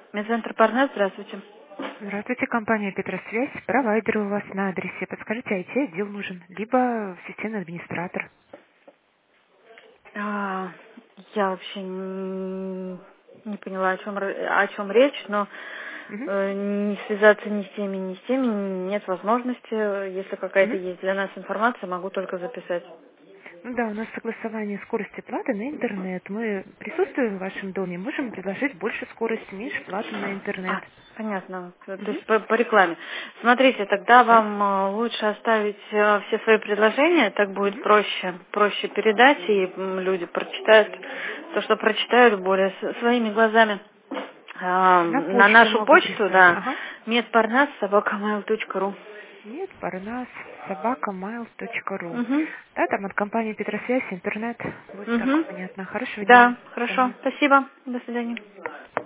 Медцентр Парнас, здравствуйте. Здравствуйте, компания Петросвязь. Провайдер у вас на адресе. Подскажите, IT-отдел нужен, либо системный администратор. А, я вообще не поняла, о чем речь, но Мгм. не связаться ни с теми нет возможности. Если какая-то Мгм. есть для нас информация, могу только записать. Ну да, у нас согласование скорости платы на интернет. Мы присутствуем в вашем доме, можем предложить больше скорости, меньше платы на интернет. Понятно. То Мгм. есть по рекламе. Смотрите, тогда Да. вам лучше оставить все свои предложения, так будет Мгм. проще передать, и люди прочитают то, что прочитают более своими глазами. На На почту нашу могу почту, прислать. да, Ага. medparnas@mail.ru. Нет, парнас, собака.mail.ru. Угу. Да, там от компании Петросвязь, интернет. Будет так Угу. понятно. Хорошего дня. Да, До хорошо. свидания. Спасибо. До свидания.